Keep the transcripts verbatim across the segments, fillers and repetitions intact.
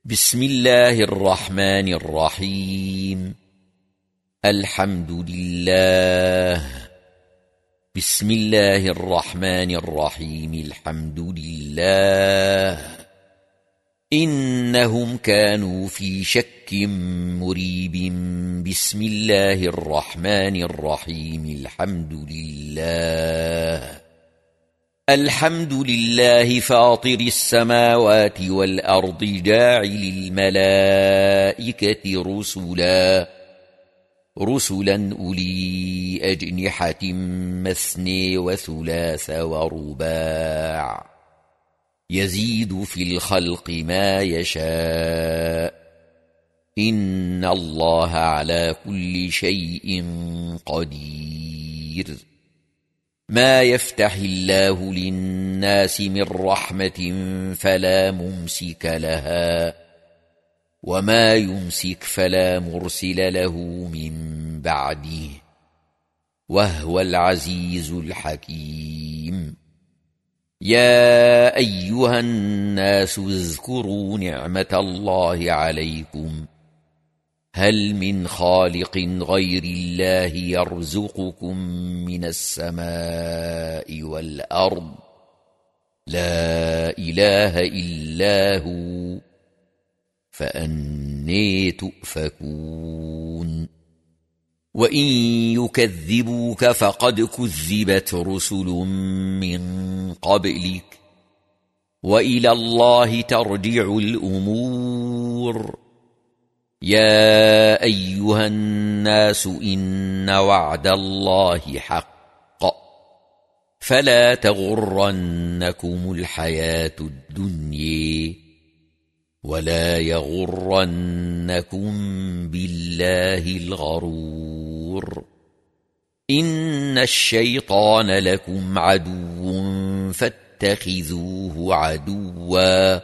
بسم الله الرحمن الرحيم. الحمد لله. بسم الله الرحمن الرحيم. الحمد لله. إنهم كانوا في شك مريب. بسم الله الرحمن الرحيم. الحمد لله. الحمد لله فاطر السماوات والأرض جاعل الملائكة رسلا رسلا أولي أجنحة مثني وثلاث ورباع يزيد في الخلق ما يشاء إن الله على كل شيء قدير. ما يفتح الله للناس من رحمة فلا ممسك لها وما يمسك فلا مرسل له من بعده وهو العزيز الحكيم. يا أيها الناس اذكروا نعمة الله عليكم هل من خالق غير الله يرزقكم من السماء والأرض لا إله إلا هو فأني تؤفكون. وإن يكذبوك فقد كذبت رسل من قبلك وإلى الله ترجع الأمور. يا أيها الناس إن وعد الله حق فلا تغرنكم الحياة الدنيا ولا يغرنكم بالله الغرور. إن الشيطان لكم عدو فاتخذوه عدوا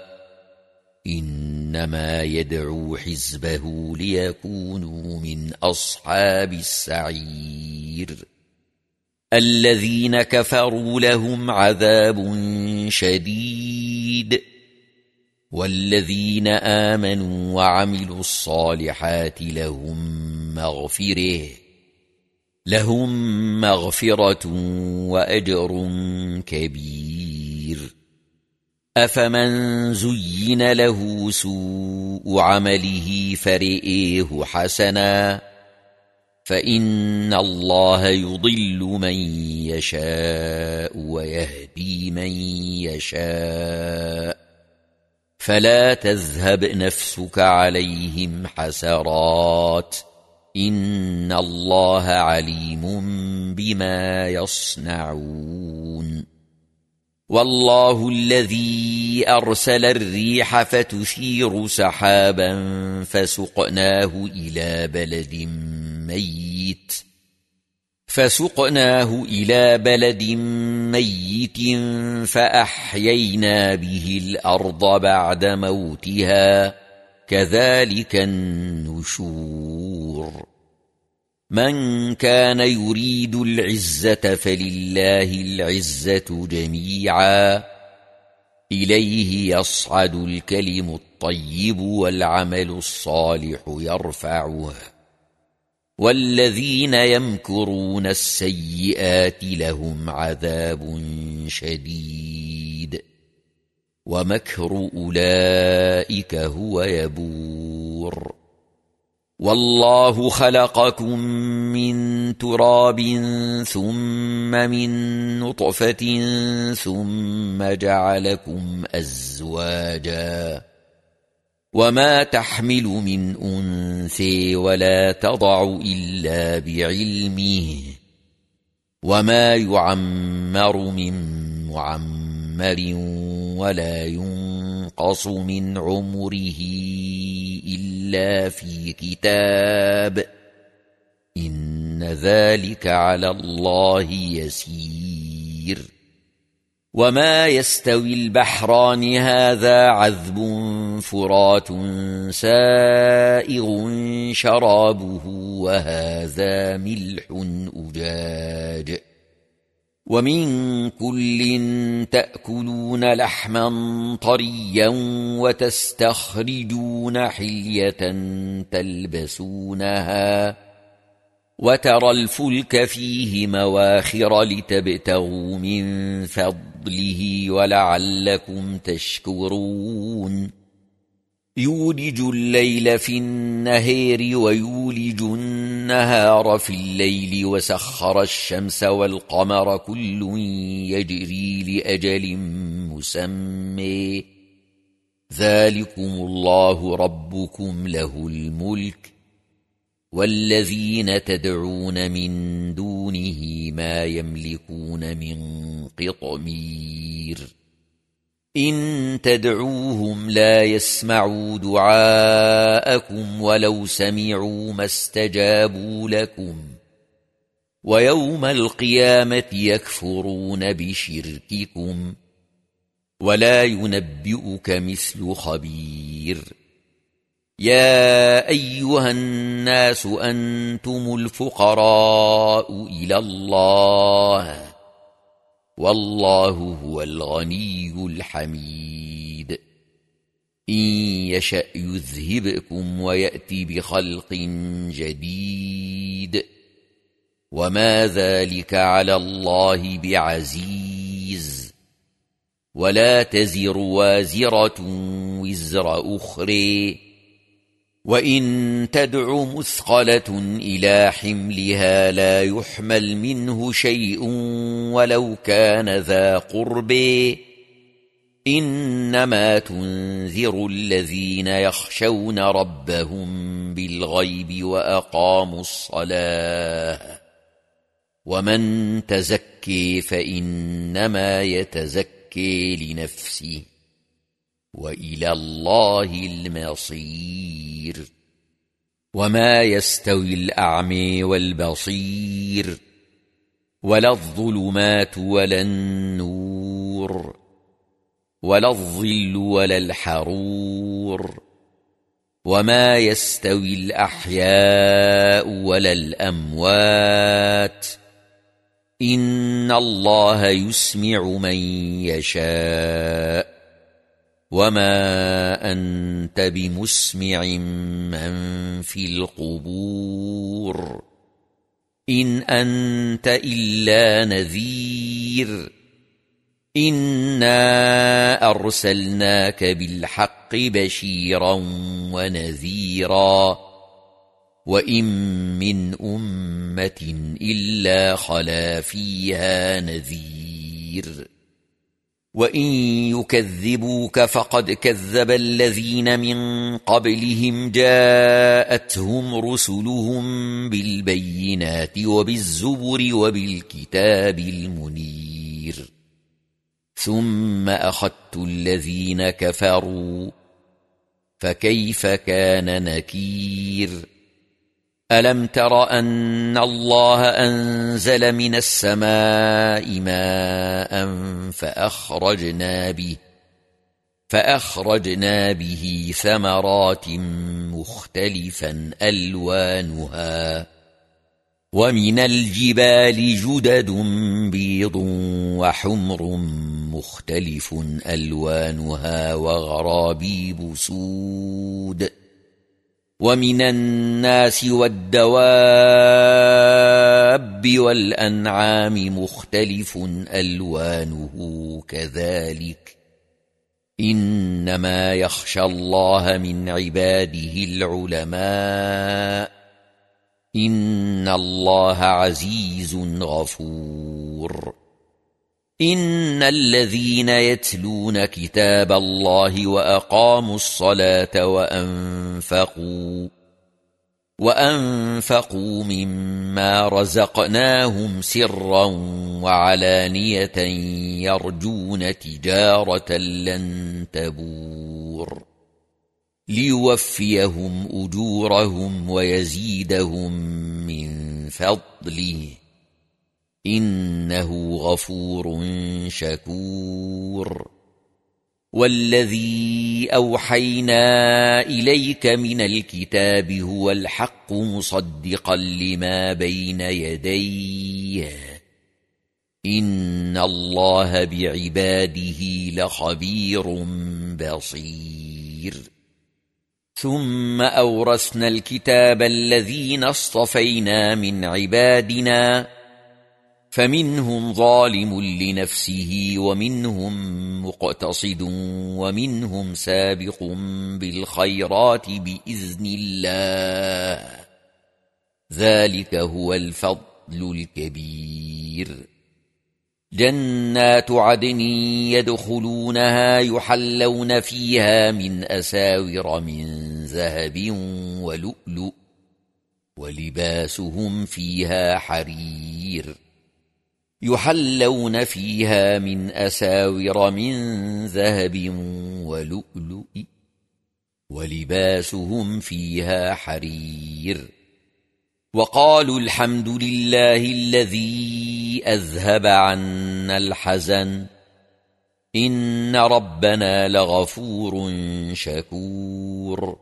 إنما يدعو حزبه ليكونوا من أصحاب السعير. الذين كفروا لهم عذاب شديد والذين آمنوا وعملوا الصالحات لهم مغفرة لهم مغفرة وأجر كبير. أفمن زين له سوء عمله فرئيه حسنا فإن الله يضل من يشاء ويهدي من يشاء فلا تذهب نفسك عليهم حسرات إن الله عليم بما يصنعون. والله الذي أرسل الريح فتثير سحابا فسقناه إلى بلد ميت فسقناه إلى بلد ميت فأحيينا به الأرض بعد موتها كذلك النشور. من كان يريد العزة فلله العزة جميعا إليه يصعد الكلم الطيب والعمل الصالح يرفعه والذين يمكرون السيئات لهم عذاب شديد ومكر أولئك هو يبور. والله خلقكم من تراب ثم من نطفة ثم جعلكم أزواجا وما تحمل من أنثى ولا تضع إلا بعلمه وما يعمر من معمر ولا ينقص من عمره إلا في كتاب إن ذلك على الله يسير. وما يستوي البحران هذا عذب فرات سائغ شرابه وهذا ملح أجاج ومن كل تأكلون لحما طريا وتستخرجون حلية تلبسونها وترى الفلك فيه مواخر لتبتغوا من فضله ولعلكم تشكرون يولج الليل في النهار ويولج النهار في الليل وسخر الشمس والقمر كل يجري لأجل مسمى ذلكم الله ربكم له الملك والذين تدعون من دونه ما يملكون من قطمير إن تدعوهم لا يسمعوا دعاءكم ولو سمعوا ما استجابوا لكم ويوم القيامة يكفرون بشرككم ولا ينبئك مثل خبير يا أيها الناس أنتم الفقراء إلى الله والله هو الغني الحميد إن يشأ يذهبكم ويأتي بخلق جديد وما ذلك على الله بعزيز ولا تزر وازرة وزر أخرى وإن تدع مثقلة إلى حملها لا يحمل منه شيء ولو كان ذا قرب إنما تنذر الذين يخشون ربهم بالغيب وأقاموا الصلاة ومن تزكي فإنما يتزكي لنفسه وإلى الله المصير وما يستوي الأعمى والبصير ولا الظلمات ولا النور ولا الظل ولا الحرور وما يستوي الأحياء ولا الأموات إن الله يسمع من يشاء وما أنت بمسمع من في القبور إن أنت إلا نذير إنا أرسلناك بالحق بشيرا ونذيرا وإن من أمة إلا خلا فيها نذير وإن يكذبوك فقد كذب الذين من قبلهم جاءتهم رسلهم بالبينات وبالزبر وبالكتاب المنير ثم أخذت الذين كفروا فكيف كان نكير ألم تر أن الله أنزل من السماء ماء فأخرجنا به فأخرجنا به ثمرات مختلفا ألوانها ومن الجبال جدد بيض وحمر مختلف ألوانها وغرابيب سود ومن الناس والدواب والأنعام مختلف ألوانه كذلك إنما يخشى الله من عباده العلماء إن الله عزيز غفور إن الذين يتلون كتاب الله وأقاموا الصلاة وأنفقوا وأنفقوا مما رزقناهم سرا وعلانية يرجون تجارة لن تبور ليوفيهم أجورهم ويزيدهم من فضله إنه غفور شكور والذي أوحينا إليك من الكتاب هو الحق مصدقا لما بين يديه إن الله بعباده لخبير بصير ثم أورثنا الكتاب الذين اصطفينا من عبادنا فمنهم ظالم لنفسه ومنهم مقتصد ومنهم سابق بالخيرات بإذن الله ذلك هو الفضل الكبير جنات عدن يدخلونها يحلون فيها من أساور من ذهب ولؤلؤ ولباسهم فيها حرير يحلون فيها من أساور من ذهب ولؤلؤ ولباسهم فيها حرير وقالوا الحمد لله الذي أذهب عنا الحزن إن ربنا لغفور شكور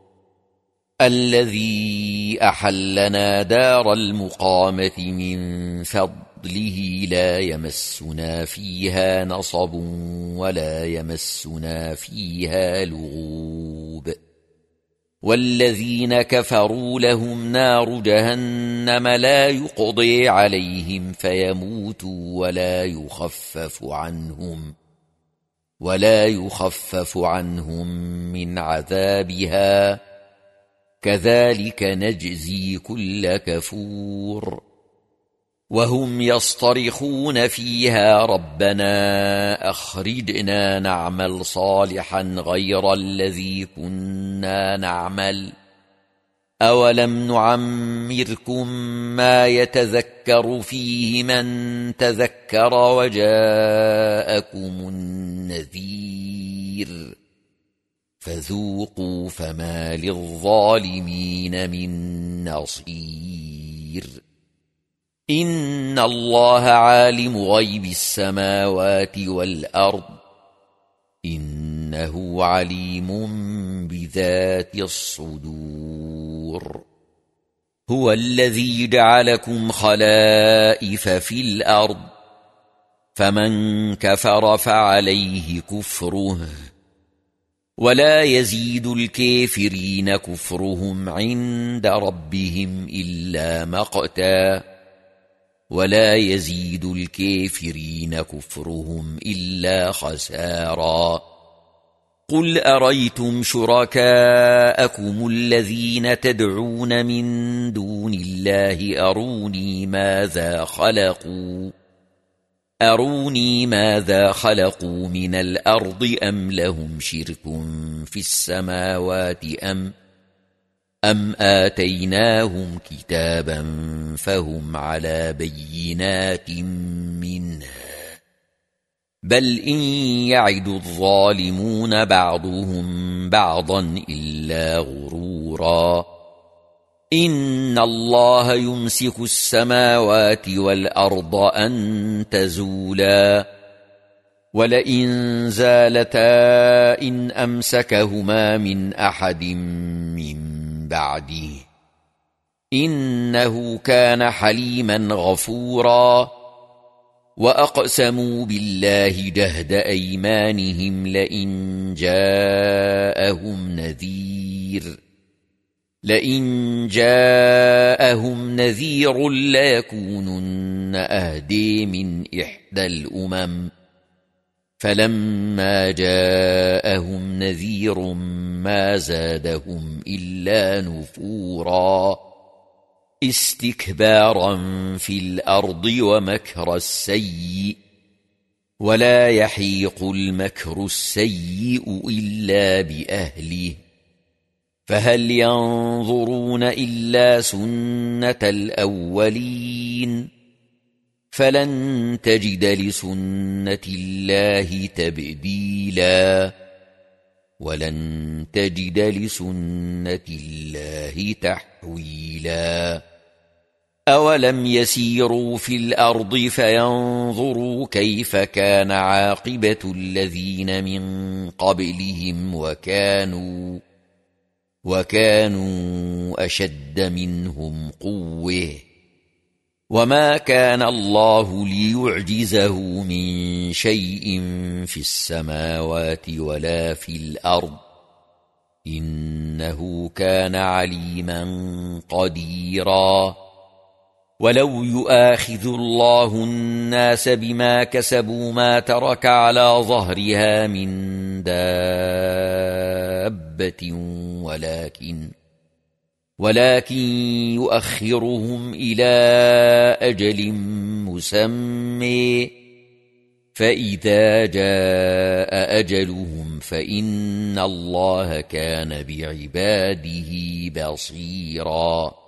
الذي أحلنا دار المقامة من فضله لا يمسنا فيها نصب ولا يمسنا فيها لغوب والذين كفروا لهم نار جهنم لا يقضي عليهم فيموتوا ولا يخفف عنهم ولا يخفف عنهم من عذابها كذلك نجزي كل كفور وهم يصطرخون فيها ربنا أخرجنا نعمل صالحا غير الذي كنا نعمل أولم نعمركم ما يتذكر فيه من تذكر وجاءكم النذير فذوقوا فما للظالمين من نصير إن الله عالم غيب السماوات والأرض إنه عليم بذات الصدور هو الذي جعلكم خلائف في الأرض فمن كفر فعليه كفره ولا يزيد الكافرين كفرهم عند ربهم إلا مقتا ولا يزيد الكافرين كفرهم إلا خسارا قل أريتم شركاءكم الذين تدعون من دون الله أروني ماذا خلقوا أروني ماذا خلقوا من الأرض أم لهم شرك في السماوات أم أم آتيناهم كتابا فهم على بينات منه بل إن يعد الظالمون بعضهم بعضا إلا غرورا إن الله يمسك السماوات والأرض أن تزولا ولئن زالتا إن أمسكهما من أحد من بعده إنه كان حليما غفورا وأقسموا بالله جهد أيمانهم لئن جاءهم نذير لئن جاءهم نذير ليكونن أهدي من إحدى الأمم فلما جاءهم نذير ما زادهم إلا نفورا استكبارا في الأرض ومكر السيء ولا يحيق المكر السيء إلا بأهله فهل ينظرون إلا سنة الأولين فلن تجد لسنة الله تبديلا ولن تجد لسنة الله تحويلا أولم يسيروا في الأرض فينظروا كيف كان عاقبة الذين من قبلهم وكانوا وكانوا أشد منهم قوة وما كان الله ليعجزه من شيء في السماوات ولا في الأرض إنه كان عليما قديرا ولو يؤاخذ الله الناس بما كسبوا ما ترك على ظهرها من دابة ولكن ولكن يؤخرهم إلى أجل مسمى فإذا جاء أجلهم فإن الله كان بعباده بصيراً